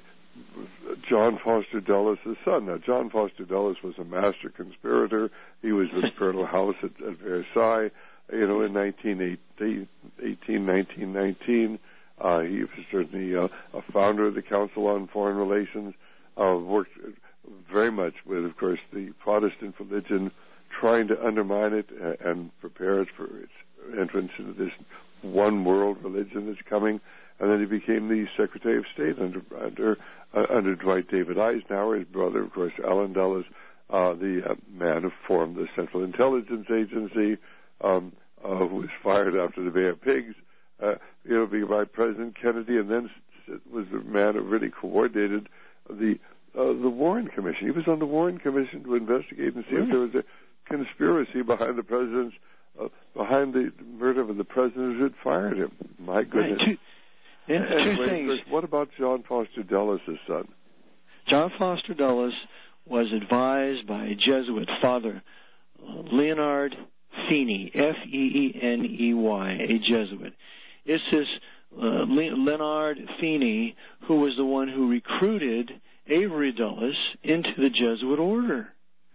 John Foster Dulles' son? Now, John Foster Dulles was a master conspirator. He was with Colonel House at, at Versailles, you know, in nineteen eighteen, nineteen nineteen. Uh, he was certainly uh, a founder of the Council on Foreign Relations, uh, worked very much with, of course, the Protestant religion, trying to undermine it uh, and prepare it for its entrance into this one world religion that's coming. And then he became the Secretary of State under under uh, under Dwight David Eisenhower. His brother, of course, Allen Dulles, uh, the uh, man who formed the Central Intelligence Agency, um, uh, who was fired after the Bay of Pigs. Uh, you know, by President Kennedy, and then was the man who really coordinated the uh, the Warren Commission. He was on the Warren Commission to investigate and see really? if there was a conspiracy behind the president's uh, behind the murder of the president who had fired him. My goodness. Right. Two, yeah, anyway, two things. What about John Foster Dulles' son? John Foster Dulles was advised by a Jesuit father, Leonard Feeney, F E E N E Y, a Jesuit. It's this uh, Leonard Feeney who was the one who recruited Avery Dulles into the Jesuit order.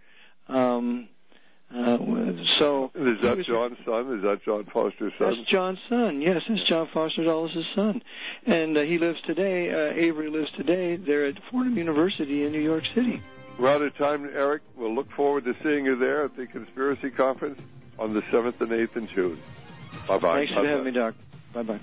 Um, uh, so is that John's son? Is that John Foster's son? That's John's son. Yes, that's John Foster Dulles' son, and uh, he lives today. Uh, Avery lives today there at Fordham University in New York City. We're out of time, Eric. We'll look forward to seeing you there at the Conspiracy Conference on the seventh and eighth in June. Bye bye. Thanks for having me, Doc. Bye-bye.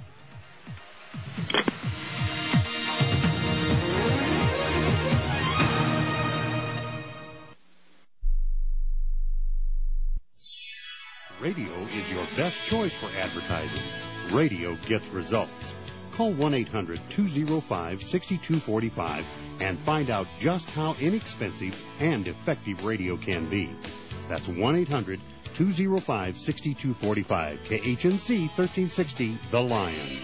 Radio is your best choice for advertising. Radio gets results. Call one eight hundred two oh five six two four five and find out just how inexpensive and effective radio can be. That's one eight hundred two oh five six two four five. K H N C thirteen sixty, The Lion.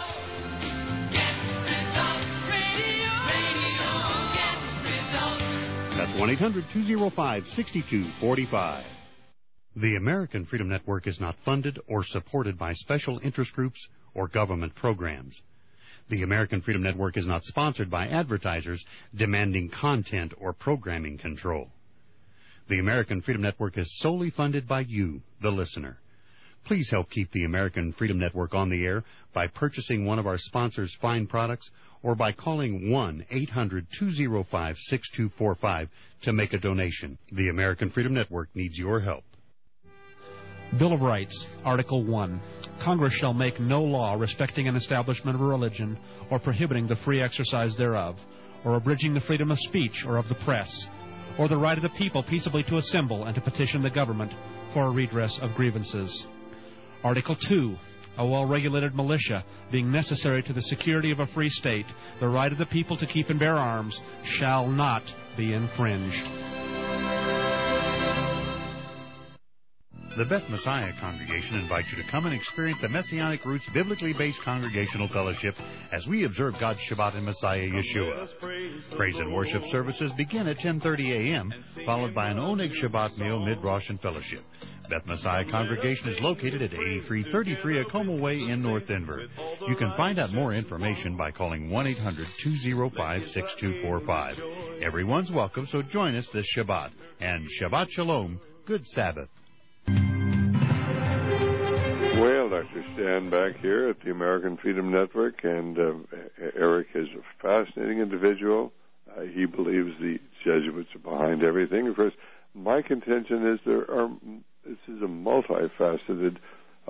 That's one eight hundred two oh five six two four five. The American Freedom Network is not funded or supported by special interest groups or government programs. The American Freedom Network is not sponsored by advertisers demanding content or programming control. The American Freedom Network is solely funded by you, the listener. Please help keep the American Freedom Network on the air by purchasing one of our sponsors' fine products or by calling one eight hundred two oh five six two four five to make a donation. The American Freedom Network needs your help. Bill of Rights, Article one. Congress shall make no law respecting an establishment of a religion or prohibiting the free exercise thereof, or abridging the freedom of speech or of the press, or the right of the people peaceably to assemble and to petition the government for a redress of grievances. Article two. A well-regulated militia, being necessary to the security of a free state, the right of the people to keep and bear arms shall not be infringed. The Beth Messiah Congregation invites you to come and experience a Messianic Roots biblically based congregational fellowship as we observe God's Shabbat in Messiah Yeshua. Praise and worship services begin at ten thirty a.m., followed by an Oneg Shabbat meal mid-Rosh and fellowship. Beth Messiah Congregation is located at eighty-three thirty-three Acoma Way in North Denver. You can find out more information by calling one eight hundred two oh five six two four five. Everyone's welcome, so join us this Shabbat. And Shabbat Shalom, good Sabbath. Well, Doctor Stan back here at the American Freedom Network, and uh, Eric is a fascinating individual. Uh, he believes the Jesuits are behind everything. Of course, my contention is there are this is a multifaceted uh,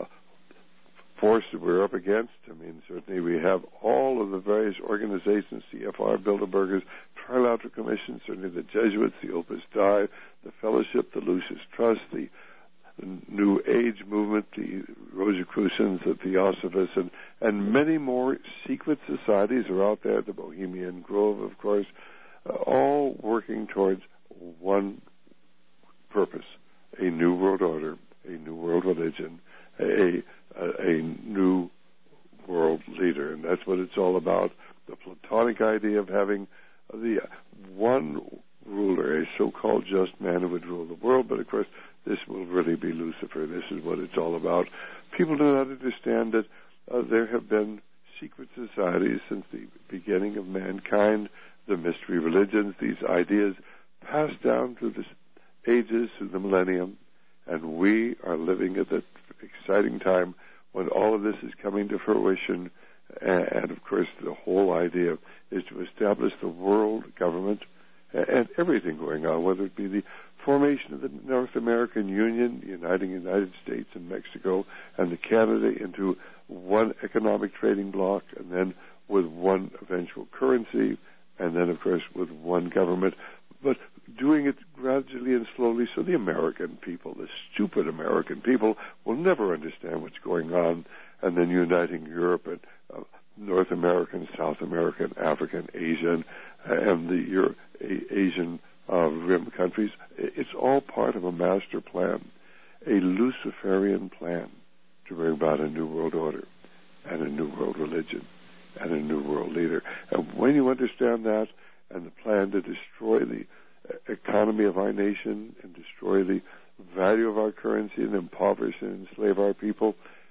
force that we're up against. I mean, certainly we have all of the various organizations, C F R, Bilderbergers, Trilateral Commission, certainly the Jesuits, the Opus Dei, the Fellowship, the Lucis Trust, the the New Age movement, the Rosicrucians, the Theosophists, and, and many more secret societies are out there, the Bohemian Grove, of course, uh, all working towards one purpose, a new world order, a new world religion, a, a, a new world leader. And that's what it's all about, the Platonic idea of having the one ruler, a so-called just man who would rule the world, but of course this will really be Lucifer. This is what it's all about. People do not understand that uh, there have been secret societies since the beginning of mankind, the mystery religions, these ideas passed down through the ages, through the millennium, and we are living at that exciting time when all of this is coming to fruition. And, and of course, the whole idea is to establish the world government and everything going on, whether it be the formation of the North American Union, uniting the United States and Mexico and the Canada into one economic trading bloc, and then with one eventual currency, and then, of course, with one government, but doing it gradually and slowly so the American people, the stupid American people, will never understand what's going on, and then uniting Europe and uh, North American, South American, African, Asian, and the Euro- Asian uh, rim countries. It's all part of a master plan, a Luciferian plan to bring about a new world order and a new world religion and a new world leader. And when you understand that and the plan to destroy the economy of our nation and destroy the value of our currency and impoverish and enslave our people,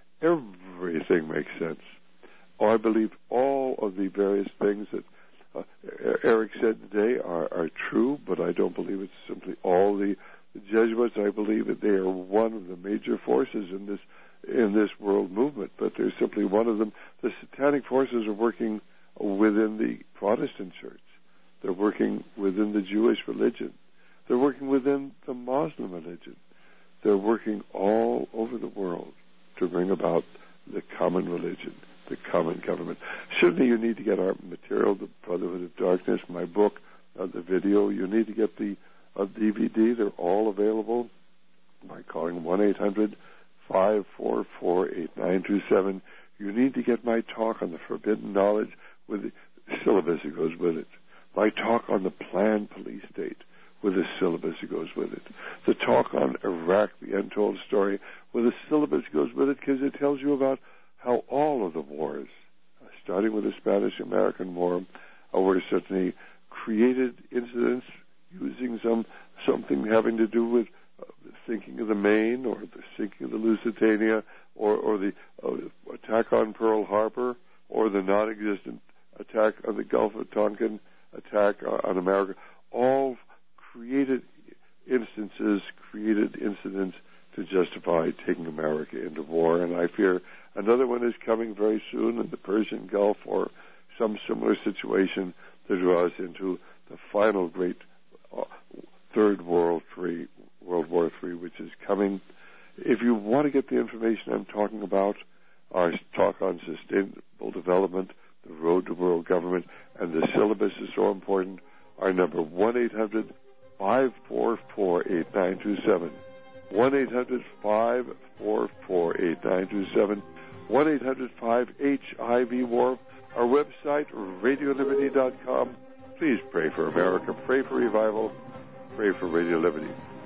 everything makes sense. Oh, I believe all of the various things that uh, Eric said today are, are true, but I don't believe it's simply all the, the Jesuits. I believe that they are one of the major forces in this in this world movement, but they're simply one of them. The satanic forces are working within the Protestant church. They're working within the Jewish religion. They're working within the Muslim religion. They're working all over the world to bring about the common religion, the common government. Certainly you need to get our material, The Brotherhood of Darkness, my book, uh, the video. You need to get the uh, D V D. They're all available by calling one eight hundred five four four eight nine two seven. You need to get my talk on the forbidden knowledge with the syllabus that goes with it. My talk on the planned police state with a syllabus that goes with it. The talk on Iraq, the untold story, with a syllabus that goes with it, because it tells you about how all of the wars, uh, starting with the Spanish-American War, uh, were certainly created incidents using some something having to do with uh, the sinking of the Maine or the sinking of the Lusitania or, or the uh, attack on Pearl Harbor or the non-existent attack on the Gulf of Tonkin, attack on America, all created instances, created incidents to justify taking America into war. And I fear another one is coming very soon in the Persian Gulf or some similar situation to draw us into the final great uh, Third World Three, World War Three, which is coming. If you want to get the information I'm talking about, our talk on sustainable development, the road to world government, and the syllabus is so important, our number one eight hundred five four four eight nine two seven. one eight hundred five four four eight nine two seven. one eight hundred five H I V WAR. Our website, radio liberty dot com. Please pray for America. Pray for revival. Pray for Radio Liberty.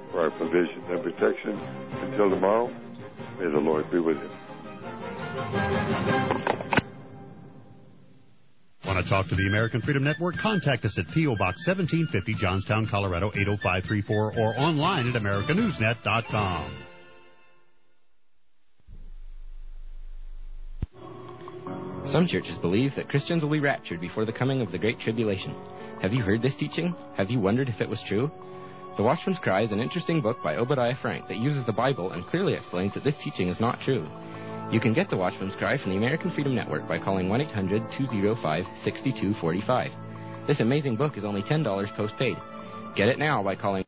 for our provision and protection. Until tomorrow, may the Lord be with you. Want to talk to the American Freedom Network? Contact us at P O. Box seventeen fifty, Johnstown, Colorado eight oh five three four, or online at America News Net dot com. Some churches believe that Christians will be raptured before the coming of the Great Tribulation. Have you heard this teaching? Have you wondered if it was true? The Watchman's Cry is an interesting book by Obadiah Frank that uses the Bible and clearly explains that this teaching is not true. You can get the Watchman's Cry from the American Freedom Network by calling one eight hundred two oh five six two four five. This amazing book is only ten dollars postpaid. Get it now by calling